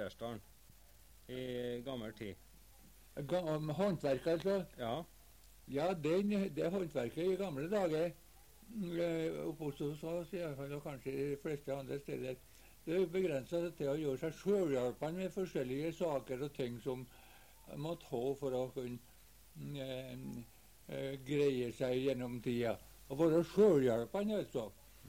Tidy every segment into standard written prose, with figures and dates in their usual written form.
Setesdalen i gammel tid. Håndverk, altså? Ja. Ja, det håndverket i gamle dager, oppe hos oss, og kanskje de fleste andre steder, det begrenset seg til å gjøre seg selvhjelpende med forskjellige saker og ting som må ta for å kunne greie seg gjennom tida. Og være selvhjelpende, altså.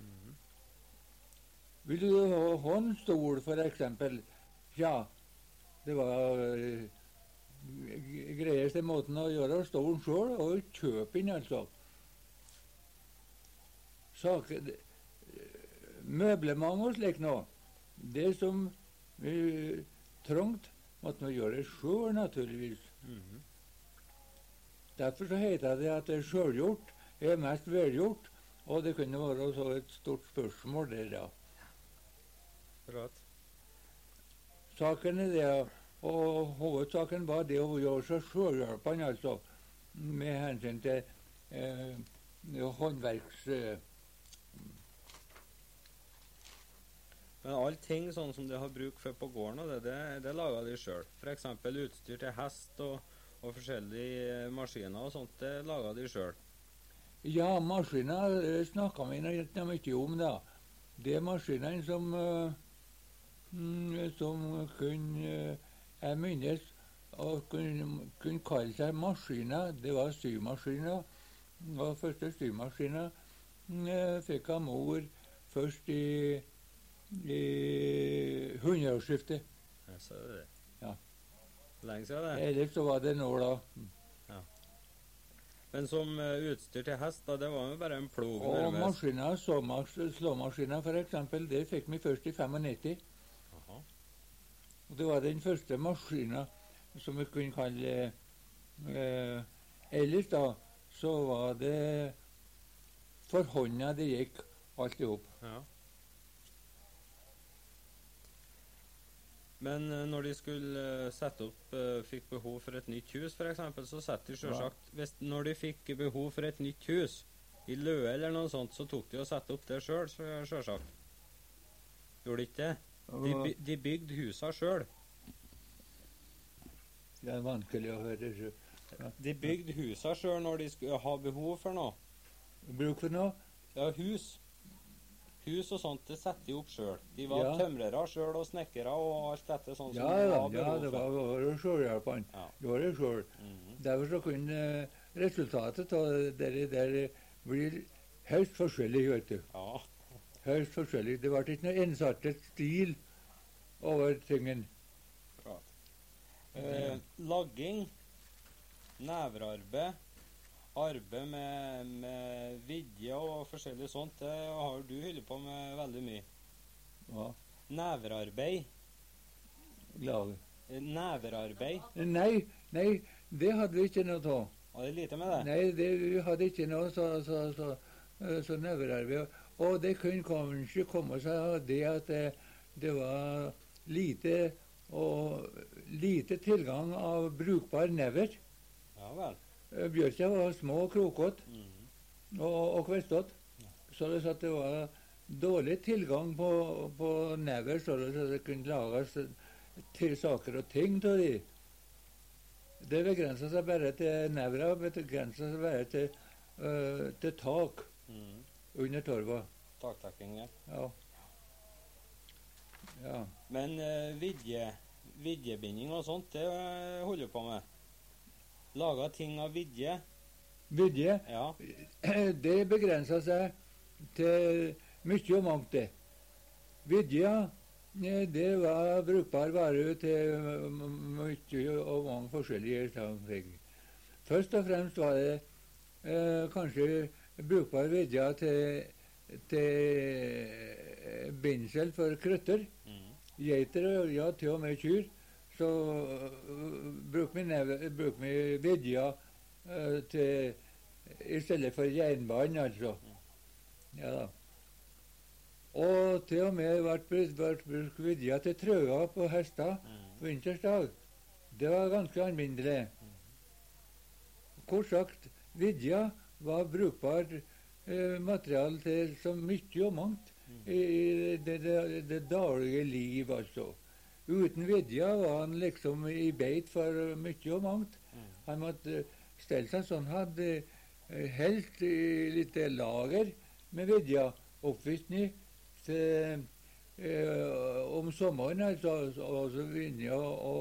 Vil du ha en stol, for eksempel? Ja, det var greieste måten å gjøre stolen selv, og kjøpe inn, altså. Møblement og slik nå, det som vi trangt, måtte vi gjøre selv, naturligvis. Derfor så heter det at det selvgjort er mest velgjort, og det kunne være så et stort spørsmål der, da. Rått. Saken er det, og hovedsaken var det å gjøre seg selvhjelpende, altså, med hensyn til håndverks... Men alle ting sånn som de har bruk for på gården, og det lager de selv. For eksempel utstyr til hest og forskjellige maskiner og sånt, det lager de selv. Ja, maskiner snakker vi ikke mye om, da. Det er maskinene som kunne jeg minnes og kunne kalle seg maskiner. Det var symaskiner. Og første symaskiner fikk av mor først i hundreårsskiftet. Ja, så er det det. Ja. Lenge siden det. Ellers så var det nå, da. Ja. Men som utstyr til hest, da, det var jo bare en plog. Og maskiner, slåmaskiner for eksempel, det fikk vi først i 95. Aha. Og det var den første maskinen som vi kunne kalle ellers da, så var det for hånda det gikk alt i hop. Ja. Men når de skulle sette opp, fikk behov for et nytt hus, for eksempel, så satte de selvsagt, når de fikk behov for et nytt hus, i Løe eller noe sånt, så tok de og sette opp det selv, selvsagt. Gjorde de ikke det? De bygde huset selv. Det er vanskelig å høre. Ja. De bygde huset selv når de skulle ha behov for noe. Bruk for noe? Ja, hus. Hus og sånt, det setter de opp selv. De var tømrere selv og snekkere og alt dette sånn som de var behov for. Ja, det var selvhjelpende. Ja. Det var det selv. Derfor så kunne resultatet av det der blir høyst forskjellig, vet du. Ja. Høyst forskjellig. Det var ikke noe ensartet stil over tingen. Lagging, nevrarbeid, arbeid med vidje og forskjellig sånt, det har du holdt på med veldig mye. Ja. Nevrarbeid. Nevrarbeid. Nei, det hadde vi ikke noe av. Var det lite med det? Nei, vi hadde ikke noe så nevrarbeid. Og det kunne kanskje komme seg av det at det var lite tilgang av brukbar never. Ja vel. Bjørkja var små og krokete og kvestete, så det var dårlig tilgang på never, så det kunne lages til saker og ting til de. Det begrenset seg bare til nevra, begrenset seg bare til tak under torva. Taktakking, ja. Ja. Men vidjebinding og sånt, det holder du på med? Laga ting av vidje? Vidje? Ja. Det begrenset seg til mye og mangt det. Vidja, det var brukbar vare til mye og mange forskjellige ting. Først og fremst var det kanskje brukbar vidja til bindsel for krøtter. Geiter, ja, til og med kyr. Så bruker vi vidja i stedet for jernbanen, altså. Ja da. Og til og med ble brukt vidja til trøa på hester på vintersdag. Det var ganske alminnelig. Kort sagt, vidja var brukbart materiale til så mye og mangt i det daglige liv, altså. uten vidja var han liksom i beit for mye og mangt. Han måtte stelle seg sånn, hadde helt litt lager med vidja oppvisning til om sommeren, altså, og så vinne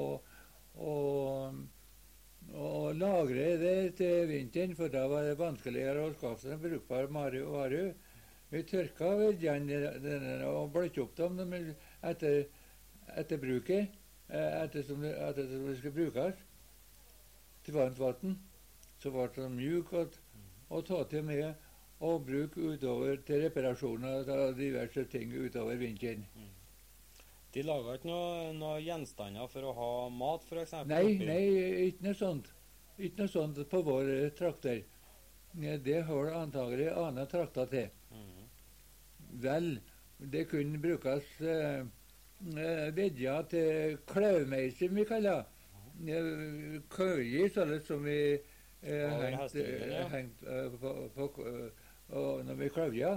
og lagre det til vinteren, for da var det vanskeligere å skaffe seg brukbar vare. Vi tørka vidjene og bløtte opp dem etter bruket, etter som det skulle brukes, til varmt vann. Så ble de mjuke og ta til med og bruke utover til reparasjoner av diverse ting utover vinteren. De laget ikke noe gjenstander for å ha mat, for eksempel? Nei, ikke noe sånt. Ikke noe sånt på våre trakter. Det har det antagelig andre trakter til. Vel, det kunne brukes vidja til klauvmeis, som vi kaller køye, sånn som vi hengt når vi klauvja.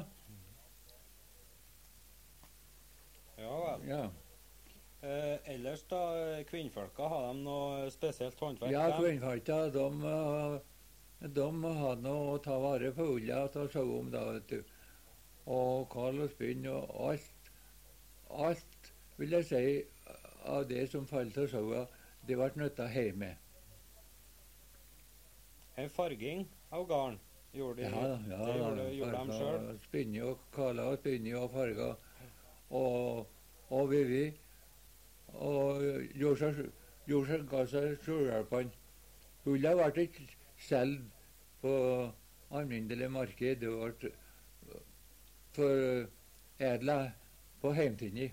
Ja vel. Ja. Ellers da, kvinnfolka, har de noe spesielt håndverk? Ja, kvinnfolka, de har noe å ta vare på ulla og ta seg om da, vet du. Og kall og spinn og alt vil jeg si av det som falt av saua, det ble nytta hjemme. En farging av garn gjorde de? Ja, gjorde de selv? Spinne og kala og spinne og farga og vivi. Og ga seg sjølhjelpene. Ulla ble ikke solgt på alminnelig marked. Det ble foredla på heimtinni.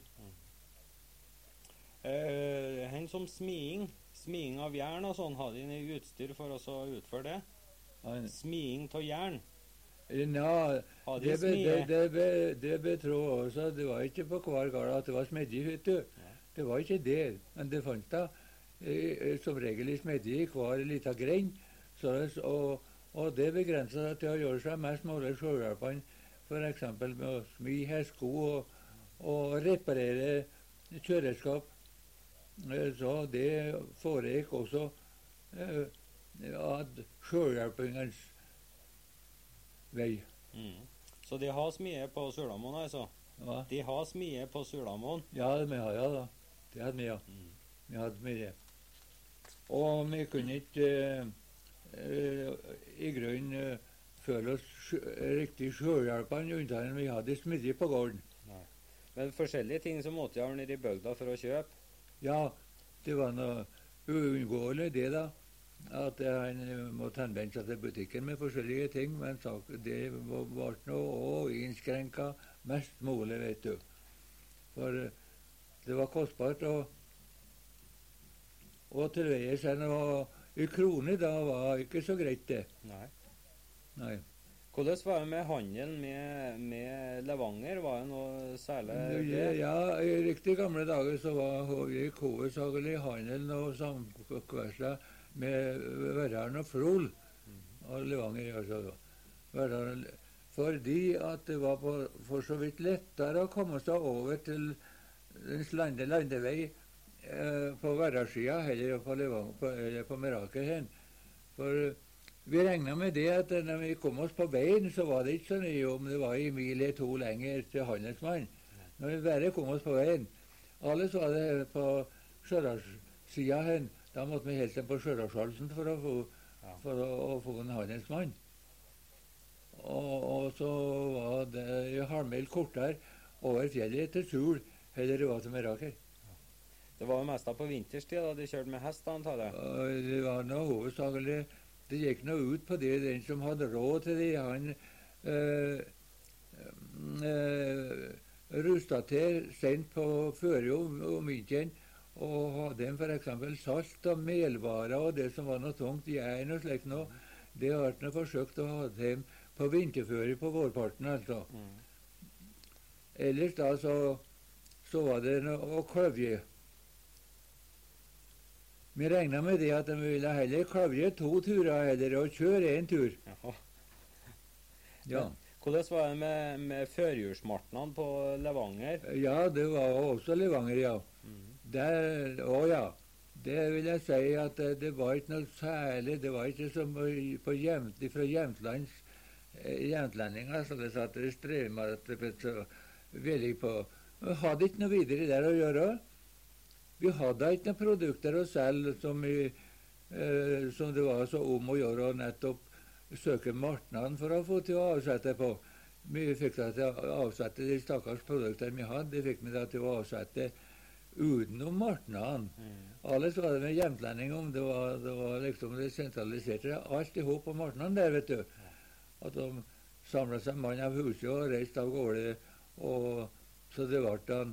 Hen som smiing av jern og sånn, hadde de utstyr for å utføre det? Smiing av jern? Ja, det betrå også. Det var ikke på hver gard at det var smedje, vet du. Det var ikke det, men det fant da som regel i smedje i hver liten grend. Og det begrenset seg til å gjøre seg mest mulig selvhjelpende, for eksempel med å smi hestsko og reparere kjøreskap. Så det foregikk også ad selvhjelpingens vei. Så de har smie på Sulamoen, altså? Hva? De har smie på Sulamoen? Ja, vi har da. Det hadde vi, ja. Vi hadde smie. Og vi kunne ikke i grunnen føle oss riktig selvhjelpende unntatt vi hadde smidje på gården. Nei. Men forskjellige ting som måtte gjøre nede i bygda for å kjøpe? Ja, det var noe uunngåelig det da, at han måtte henvende seg til butikken med forskjellige ting, men det ble noe innskrenket mest mulig, vet du. For det var kostbart å tilveie seg noe i kroner da var ikke så greit det. Nei. Hvordan var det med handelen med Levanger? Var det noe særlig det? Ja, i riktig gamle dager så gikk hovedsakelig handelen og samkvørsla med Verdalen og Frol. Og Levanger, altså. Verdalen. Fordi at det var for så vidt lettere å komme seg over til landevei på Verdalssida heller på Meraker hen. For vi regnet med det at når vi kom oss på veien, så var det ikke så nøye om det var en mil eller to lenger til handelsmann. Når vi bare kom oss på veien. Alle så var det på Stjørdalssida hen. Da måtte vi helt på Stjørdalshalsen for å få en handelsmann. Og så var det en halvmil kortere over fjellet til Sul, heller det var til Meraker. Det var jo mest på vinterstid da de kjørte med hest, antar jeg? Det var noe hovedsakelig. Det gikk noe ut på det. Den som hadde råd til det, han rustet til sent på føre om vinteren, og hadde en for eksempel salt og melvarer og det som var noe tungt, jern og slikt noe. Det har vært noe forsøkt å ha det hjem på vinterføre på vårparten, altså. Ellers da så var det noe å kløvje. Vi regnet med det at de ville heller kløvje 2 turer heller og kjøre 1 tur. Jaha. Ja. Hvordan var det med førjulsmartnene på Levanger? Ja, det var også Levanger, ja. Å ja. Det vil jeg si at det var ikke noe særlig. Det var ikke som fra jämtlendinger, så det satt i strømmer at det så villig på. Vi hadde ikke noe videre der å gjøre. Vi hadde ikke noen produkter å selge som det var så om å gjøre å nettopp søke marknaden for å få til å avsette på. Vi fikk da til å avsette de stakkars produktene vi hadde. De fikk vi da til å avsette utenom marknaden. Alles var det med jämtlending om. Det var liksom det sentraliserte alt i hop på marknaden der, vet du. At de samlet seg mann av huset og reiste av gårde. Og så det ble da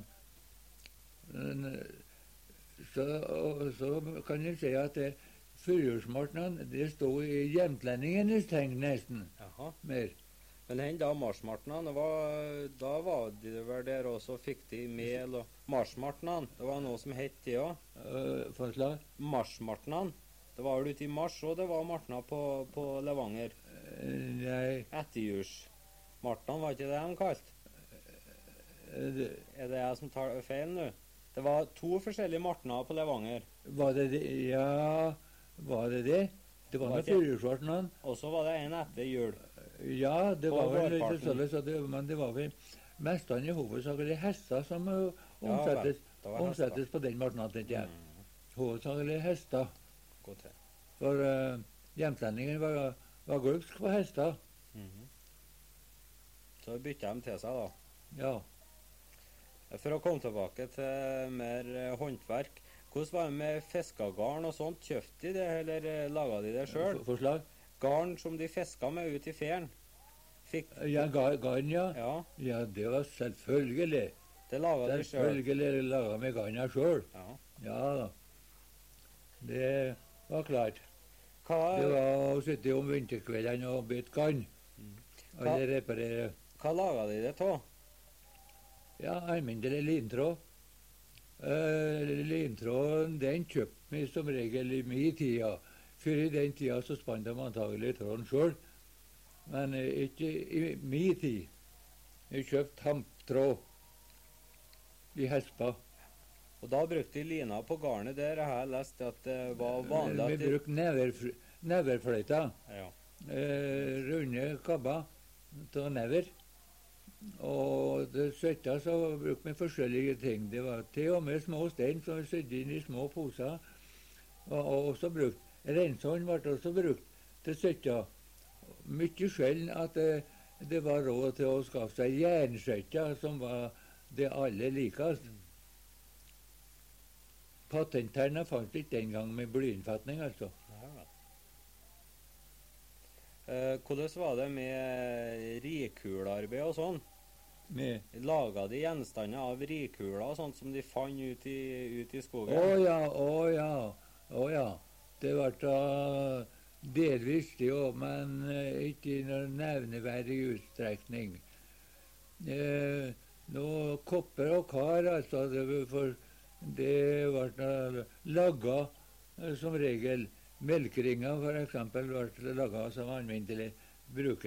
så kan jeg si at førjulsmarknaden, det stod i jämtlendingenes tegn nesten. Jaha. Mer. Men hen da marsmartnaden, da var de vel der også, fikk de mel og marsmartnaden. Det var noe som het det også. Forslag? Marsmartnaden. Det var vel ute i mars, og det var martnad på Levanger. Nei. Etterjulsmartnaden, var ikke det de kalt? Er det jeg som tar feil nå? Det var 2 forskjellige martnader på Levanger. Var det det? Ja, var det det? Det var med førjulsmartnaden. Og så var det en etter jul. Ja, det var vel litt sånn, men det var vel mestene i hovedsakelig hester som omsettes på den marknaden, tenker jeg. Hovedsakelig hester. For jämtlendingen var glupsk på hester. Så bytta de til seg, da. Ja. For å komme tilbake til mer håndverk, hvordan var det med fiskegarn og sånt? Kjøpte de det, eller laget de det selv? Forslag? Garn som de fisket med ut i fjern. Ja, garn, ja. Ja. Ja, det var selvfølgelig. Det laget de selv. Selvfølgelig laget med garna selv. Ja. Ja da. Det var klart. Hva, Det var å sitte om vinterkveldene og bytte garn. Eller reparere. hva laget de det til? Ja, alminnelig lintråd. Lintråden, den kjøpte vi som regel i min tida. Før i den tida så spant de antagelig tråden sjøl. Men ikke i min tid. Jeg kjøpte hamptråd i Hespa. Og da brukte de lina på garnet der. Jeg har lest at det var vanlig at Vi brukte neverfløyter. Ja. Runde kabber til never. Og det søtta så brukte vi forskjellige ting. Det var til og med små stein som vi sydde inn i små poser. Og også brukt. Renshånd ble også brukt til søtta. Mye sjelden at det var råd til å skaffe seg jernsøtta, som var det aller likest. Patentterna fant ikke den gang med blyinnfatning, altså. Hvordan var det med rikularbeid og sånn? Laget de gjenstander av rikuler og sånt som de fant ut i skogen? Å ja. Det var da delvis det òg, men ikke i noen nevneverdig utstrekning. Kopper og kar, altså, det ble laget som regel. Melkeringer for eksempel ble laget som alminnelig bruk.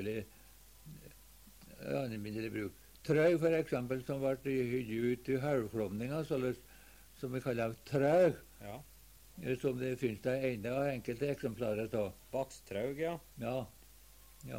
Trøg for eksempel, som ble hygget ut i halvklomninger, som vi kaller trøg. Ja. Som det finnes det enda enkelte eksemplarer av. Bakstraug, ja. Ja.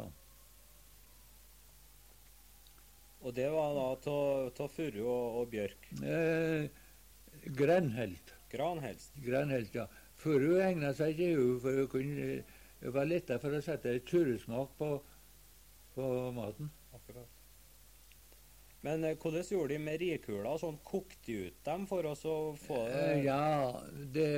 Og det var da til furu og bjørk? Granhelst. Granhelst, ja. Furu egnet seg ikke, for det var lettere for å sette tjurresmak på maten. Akkurat. Men hvordan gjorde de med rikuler og sånn? Kokte de ut dem for oss å få det? Ja, det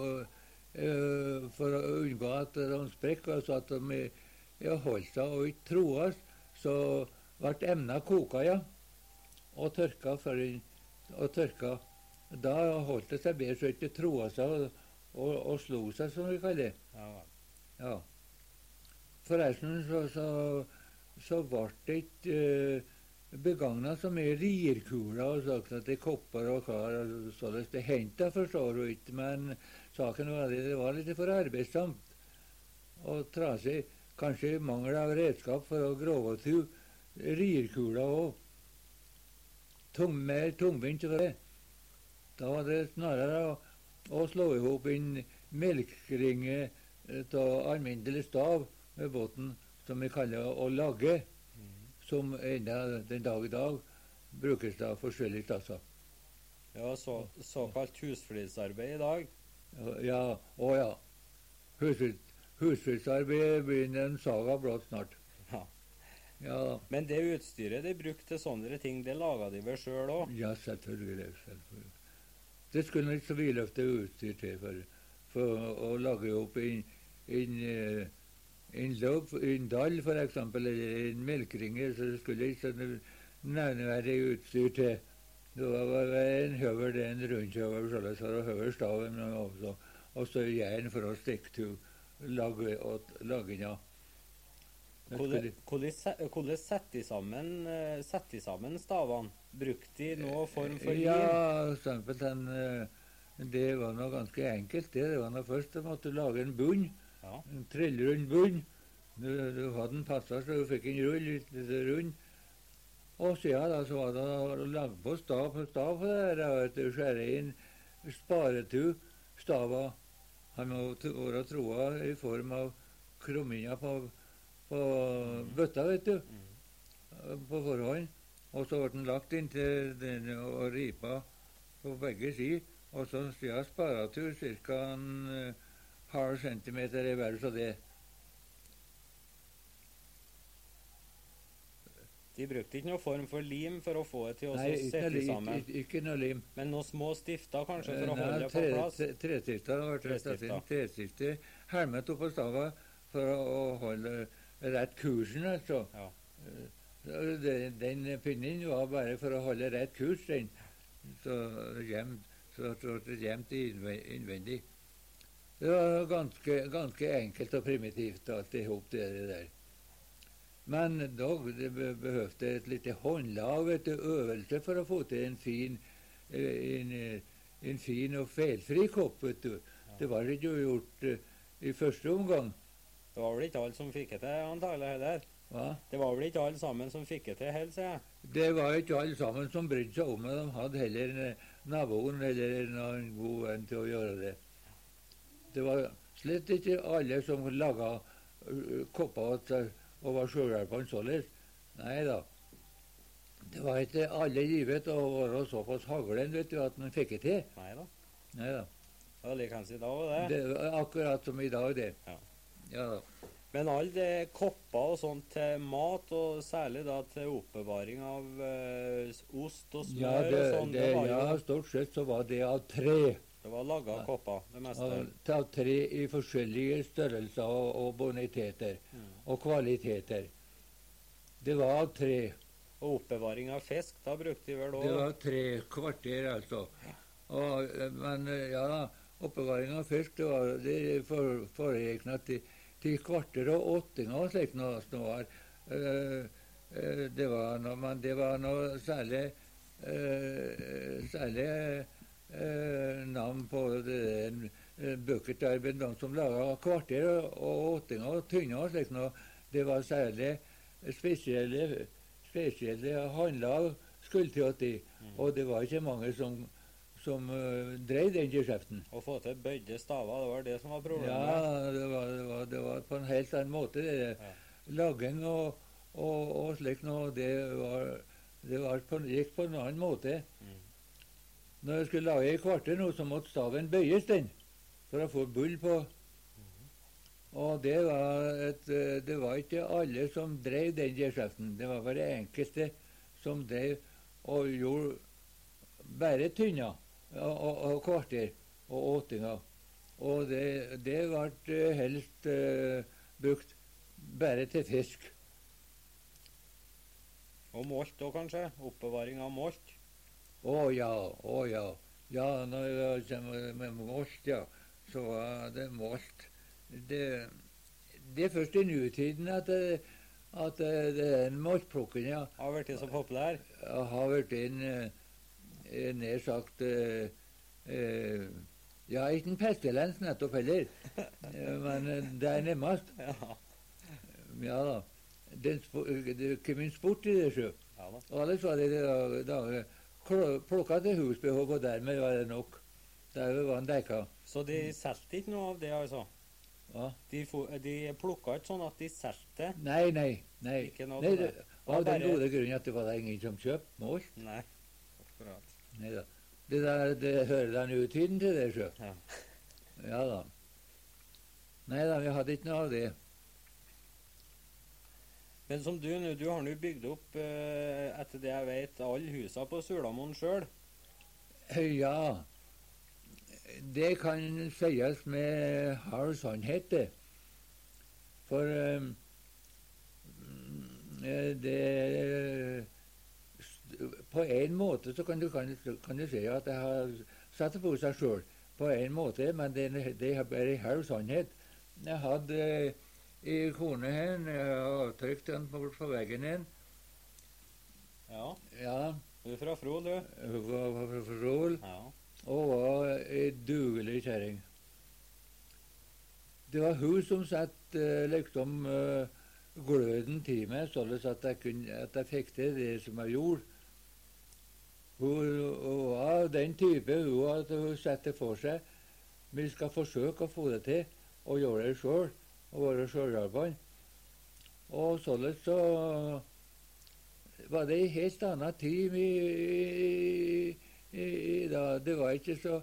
for å unngå at de sprekker, så at de holdt seg og ikke troes, så ble emna koka, ja. Og tørka. Da holdt det seg bedre, så ikke troa seg og slo seg, som vi kaller det. Ja. Forresten så ble det ikke begagnet så mye rirkuler og sagt at det er kopper og kar og sånn. Det hendte, forstår du ikke, men saken var det var litt for arbeidsomt og trasig. Kanskje mangel av redskap for å grove til rirkuler og mer tungvint for det. Da var det snarere å slå i hop en melkringe av alminnelig stav med båten, som vi kaller å lagge, som enda den dag i dag brukes da forskjellige plasser. Ja, såkalt husflidsarbeid i dag. Ja, å ja. Husflidsarbeid begynner en saga blått snart. Ja. Ja, Men det utstyret de brukte til sånne ting, det laga de vel sjøl òg? ja, selvfølgelig. Det skulle ikke så vidløftig utstyr til for å lage opp en dall, for eksempel, eller en melkringe, så det skulle ikke sånn nevneverdig utstyr til. Det var en høvel, en rundhøvel, således, og høvelstaven, og så jern for å stikke til lagginga. Hvordan setter de sammen stavene? Brukte de noen form for lim? Ja, simpelthen. Det var noe ganske enkelt. Det var noe først du måtte lage en bunn. Ja. En trillrund bunn. Du hadde den passa så du fikk en rull, litt rund. Og siden da så var det å lage på stav på det der. Du skjære inn sparetu stava. Han må være troa i form av krumminger på bøtta, vet du. På forhånd. Og så ble den lagt inntil den og ripa på begge sider. Og så siden sparetu ca. en halv centimeter i hver av det. De brukte ikke noen form for lim for å få det til å Nei, sette sammen? ikke noe lim. Men noen små stifter kanskje for å holde det på plass? Trestifter. Trestifter helmet oppå stava for å holde rett kursen, altså. Ja. Den pinnen var bare for å holde rett kurs, den. Så gjemt innvendig. Det var ganske enkelt og primitivt, alt i hop det der. Men dog, det behøvde et lite håndlag, vet du, øvelse for å få til en fin og feilfri kopp, vet du. Ja. Det var ikke gjort i første omgang. Det var vel ikke alle som fikk det til, antagelig heller? Hva? Det var vel ikke alle sammen som fikk det til helt, sier jeg. Det var ikke alle sammen som brydde seg om det. De hadde heller naboen eller en god venn til å gjøre det. Det var slett ikke alle som laga kopper og var sjølhjelpende således. Nei da. Det var ikke alle givet å være såpass haglen, vet du, at man fikk det til. Nei da. Det var likeens i dag, det. Det var akkurat som i dag, det. Ja. Ja da. Men alle de kopper og sånt til mat, og særlig da til oppbevaring av ost og smør og sånn, det var jo... Ja, stort sett så var det av tre. Det var laget av kopper, det meste. Av tre i forskjellige størrelser og boniteter og kvaliteter. Det var av tre. Og oppbevaring av fisk, da brukte de vel også? Det var 3 kvarter, altså. Men ja da, oppbevaring av fisk, det foregikk til kvarter og åttinger og slikt noe som var. Men det var noe særlig navn på bøkertarbeid, de som laga kvarter og åttinger og tynner og slikt noe. Det var særlig spesielle håndlag skulle til at de, og det var ikke mange som drev den geskjeften. Å få til bøyde staver, det var det som var problemet? Ja, det var på en helt annen måte. Lagging og slikt noe, gikk på en annen måte. Når jeg skulle lage i kvarter nå, så måtte staven bøyes den, for å få bull på. Og det var ikke alle som drev den geskjeften. Det var bare enkelte som drev og gjorde bare tynner og kvarter og åttinger. Og det ble helst brukt bare til fisk. Og molt òg, kanskje? Oppbevaring av molt? Å ja. Ja, når jeg kommer med molt, ja, så var det molt. Det er først i nutiden at den moltplukken har vært så populær? Har vært nær sagt ja, ikke en pestilens nettopp heller, men det er nærmest. Ja da. Det kom en sport i det sjø. Og alle sa det i dag. plukka til husbehov, og dermed var det nok. Der var han dekka. Så de solgte ikke noe av det, altså? Ja. De plukka ikke sånn at de solgte? Nei. Ikke noe Nei, av det. av den gode grunnen at det var ingen som kjøpte mål. Nei, akkurat. Nei da. Det hører den uttiden til det, sjø. Ja. Ja da. Nei da, vi hadde ikke noe av det. Men som du har nå bygd opp, etter det jeg vet, alle husa på Sulamoen sjøl? Ja, det kan sies med halv sannhet, det. For på en måte så kan du si at jeg har satt det på seg sjøl. På en måte, men det er bare halv sannhet. Jeg hadde i kone hen, jeg har avtrykt den på veggen hen. Ja. Du er fra Frol, du? Hun var fra Frol, Ja. og var ei dugelig kjerring. Det var hun som satte liksom gløden til meg, sånn at jeg fikk til det som jeg gjorde. Hun var den type at hun satte for seg. Vi skal forsøke å få det til, og gjøre det sjøl, og være sjølhjelpende. Og sånn så var det en helt annen tid da. Det var ikke så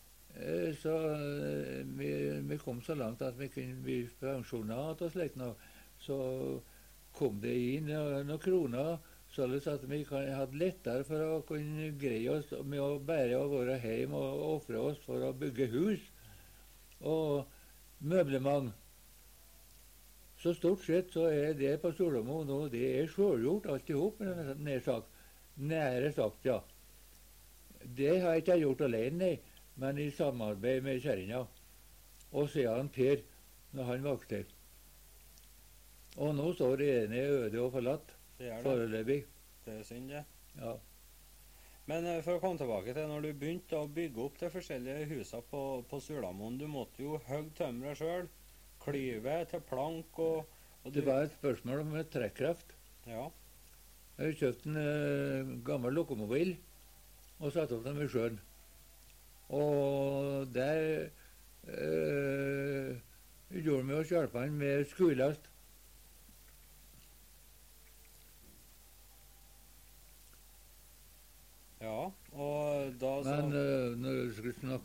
vi kom så langt at vi kunne bli pensjonater og slikt noe. Så kom det inn noen kroner, sånn at vi hadde lettere for å kunne greie oss med å bære og være hjemme og ofre oss for å bygge hus og møblement. Så stort sett så er det på Sulamoen nå, det er sjølgjort alt i hop, nære sagt, ja. Det har jeg ikke gjort alene, men i samarbeid med kjerringa. Og siden Per, når han vokste. Og nå står det ene øde og forlatt, foreløpig. Det er synd, det. Ja. Men for å komme tilbake til når du begynte å bygge opp de forskjellige husene på Sulamoen, du måtte jo hogge tømmeret sjøl, klyve til plank og Det var et spørsmål om trekkraft. Ja. Jeg har kjøpt en gammel lokomobil og satt opp den ved sjøen. Og der gjorde vi oss hjelpende med skuelast. Ja, og da så... Men når vi skulle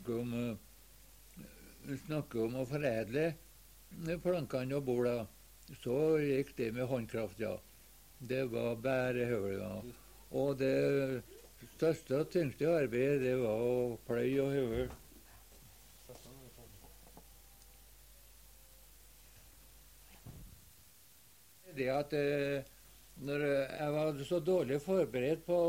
snakke om å foredle plankene og borda, så gikk det med håndkraft, ja. Det var bare høvler. Og det største og tyngste arbeidet, det var å pløye og høvel. Det at når jeg var så dårlig forberedt på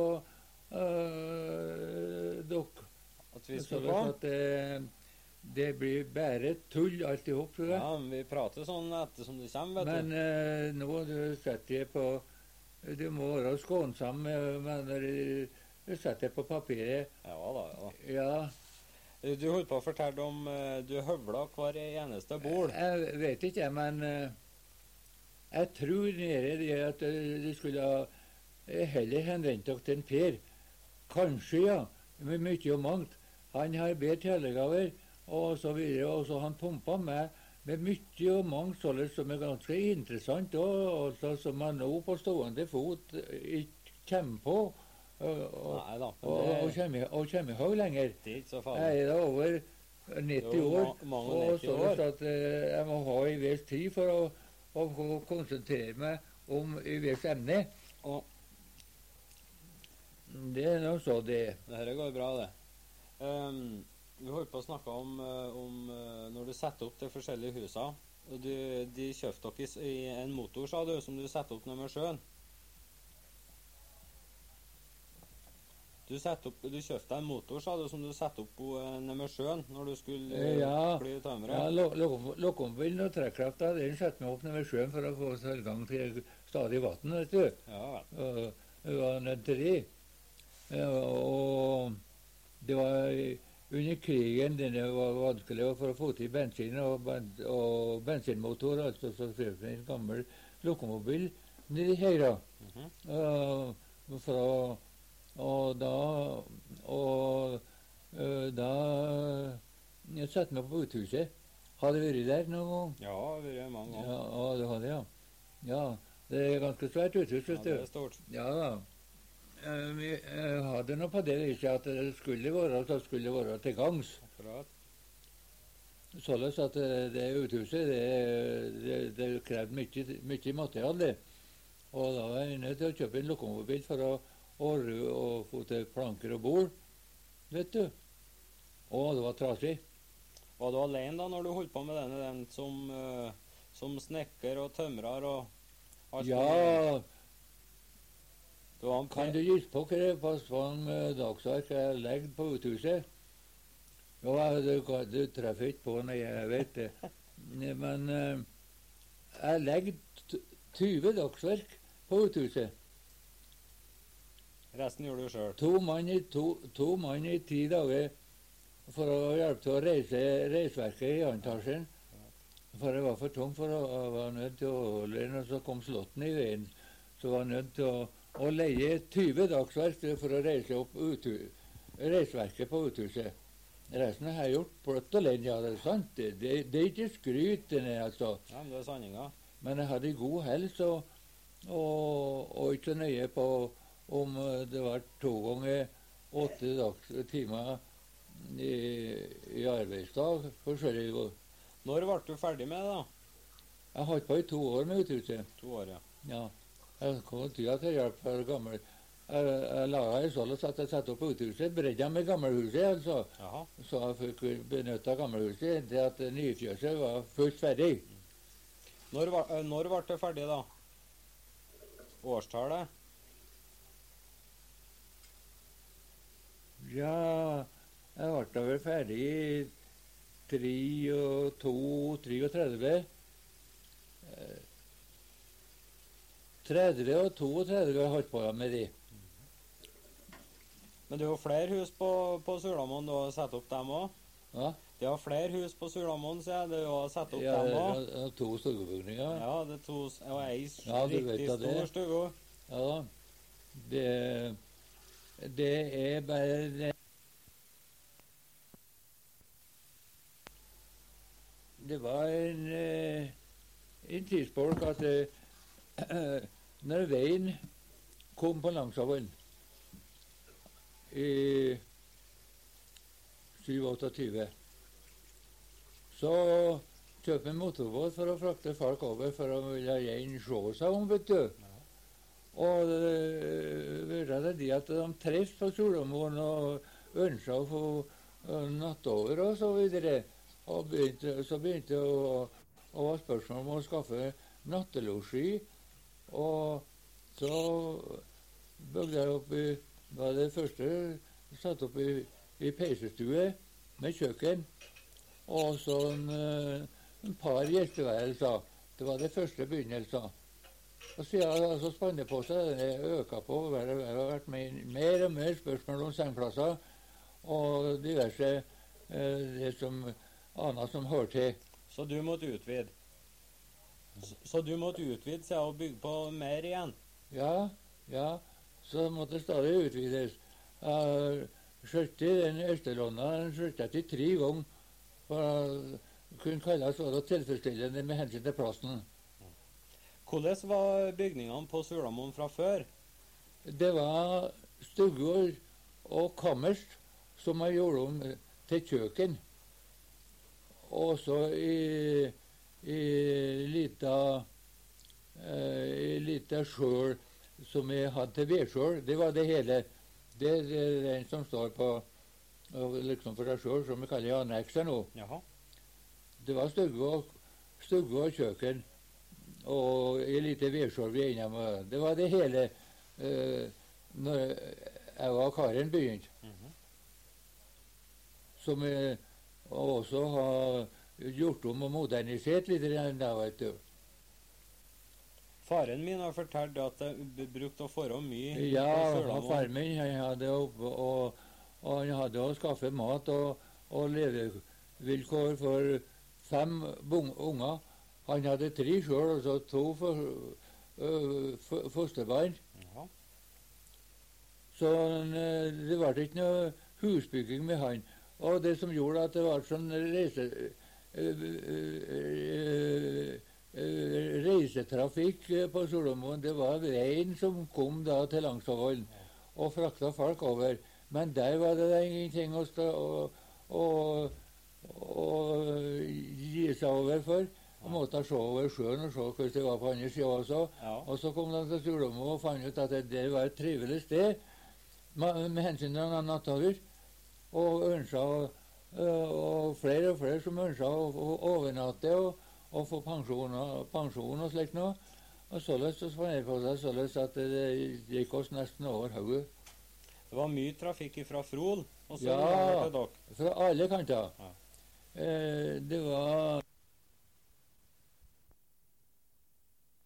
dere, at vi skulle gå? At det blir bare tull alt i hop, tror jeg. Ja, men vi prater sånn etter som det kommer, vet du. Men nå setter jeg på... Du må være skånsom, men du setter på papiret. Ja da. Ja. Du holdt på å fortelle om du høvla hver eneste bord. Jeg vet ikke, men jeg tror nede at de skulle heller henvendt dere til en Per. Kanskje, ja. Med mye og mangt. Han har bedre telegaver, og så videre. Og så han pumpa med mye og mangt sånn som er ganske interessant, og som man nå på stående fot ikke kommer på. Nei da. Og kommer i hånd lenger. Det er ikke så farlig. Jeg er da over 90 år, og sånn at jeg må ha en viss tid for å konsentrere meg om en viss emne. Og det er noe så det. Dette går bra, det. Vi holdt på å snakke om når du setter opp de forskjellige husene. Og de kjøpte dere i en motor, sa du, som du setter opp ned med sjøen. Du kjøpte en motor, sa du, som du setter opp ned med sjøen når du skulle fly tømmeret. Ja, lokomobilen og trekkrafta, den setter vi opp ned med sjøen for å få tilgang til stadig vann, vet du. Ja. Det var nødt til det. Og det var under krigen det var vanskelig for å få til bensin og bensinmotor, altså så kjøpte vi en gammel lokomobil nede i Heira. Og da jeg satte meg på uthuset. Har du vært der noen gang? Ja, jeg har vært mange ganger. Ja, du har det, ja. Ja, det er ganske svært uthus, vet du. Ja, det er stort. Ja da. Vi hadde noe på det viset at det skulle være til gangs. Akkurat. Således at det uthuset, det krevde mye materiale, det. Og da var jeg nødt til å kjøpe en lokomobil for å få til planker og bord, vet du. Og det var trasig. Var du alene da når du holdt på med den som snekker og tømrer og alt? Ja, det? Kan du gisse på hva det var sånn dagsverk jeg legger på uthuset? Ja, du treffer ikke på når jeg vet det. Men jeg legger 20 dagsverk på uthuset. Resten gjorde du selv? To mann i 10 dager for å hjelpe til å reise reisverket i antasjen. For det var for tungt, for jeg var nødt til å holde den, og så kom slåtten i veien. Så var jeg nødt til å leie 20 dagsverk for å reise opp reisverket på uthuset. Resten har jeg gjort pløtt og len, ja, det er sant. Det er ikke skryt, altså. Ja, men det er sanninga. Men jeg hadde god helse, og ikke så nøye på om det var 2 ganger 8 timer i arbeidsdag forskjellige år. Når ble du ferdig med det, da? Jeg har holdt på i 2 år med uthuset. 2 år, ja. Ja. Jeg kom til at jeg hjalp for gammel. Jeg laga det sånn at jeg satte opp uthuset, bredde med gammelhuset, altså. Jaha. Så jeg fikk benytta gammelhuset til at nyfjøset var fullt ferdig. Når ble det ferdig, da? Årstallet? Ja, jeg ble vel ferdig i 33. 30 og 32 holdt på med de. Men det er jo flere hus på Sulamoen, du har satt opp dem òg? Ja? Det er flere hus på Sulamoen, så du har satt opp Ja, dem òg? det er 2 stugebygninger. Ja, det er 2, og ei Ja, du vet riktig at det- stor stue. Ja da. Det er bare det var en tidsbolk at når veien kom på Langshavn i 27, så kjøpte en motorbåt for å frakte folk over for å ville igjen se seg om, vet du. Og det var det at de trefte på Sulamoen og ønsket å få nattover og så videre. Og så begynte det å være spørsmål om å skaffe nattelosji. Og så bygde jeg opp var det første satt opp i peisestue med kjøkken. Og så en par gjesteværelser. Det var det første begynnelsen. Og siden det altså spannet på seg, det øka på, det har vært mer og mer spørsmål om sengeplasser og diverse det som annet som hører til. Så du måtte utvide? Så du måtte utvide seg og bygge på mer igjen? Ja. Så måtte det stadig utvides. Den Østerlåna skjøtte jeg til 3 ganger for å kunne kalles tilfredsstillende med hensyn til plassen. Hvordan var bygningene på Sulamoen fra før? Det var stuer og kammers som jeg gjorde om til kjøkken. Og så i lita skjøl som jeg hadde til vedskjøl. Det var det hele. Det er den som står på liksom for seg sjøl, som vi kaller annekser nå. Jaha. Det var stue og kjøkken og et lite vedskjøl ved innom. Det var det hele når jeg og Karen begynte. Som jeg også har gjort om og modernisert litt, da, vet du. Faren min har fortalt at det brukte å fare mye Ja, på Sulamoen. faren min han hadde og han hadde å skaffe mat og levevilkår for 5 unger. Han hadde 3 sjøl, og så 2 fosterbarn. Jaha. Så det ble ikke noe husbygging med han. Og det som gjorde at det ble sånn reisetrafikk på Solomon, det var veien som kom da til Langsåvollen og frakta folk over. Men der var det ingenting å gi seg over for. Man måtte se over sjøen og se hvordan det var på andre sida også. Ja. Og så kom de til Solomon og fant ut at det var et trivelig sted med hensyn til natur. Og ønsket, og flere som ønsket å overnatte og få pensjon og slikt noe. Og således så fant jeg på seg således at det gikk oss nesten over hodet. Det var mye trafikk fra Frol, og så Ja, til dere. fra alle kanter. Ja. Det var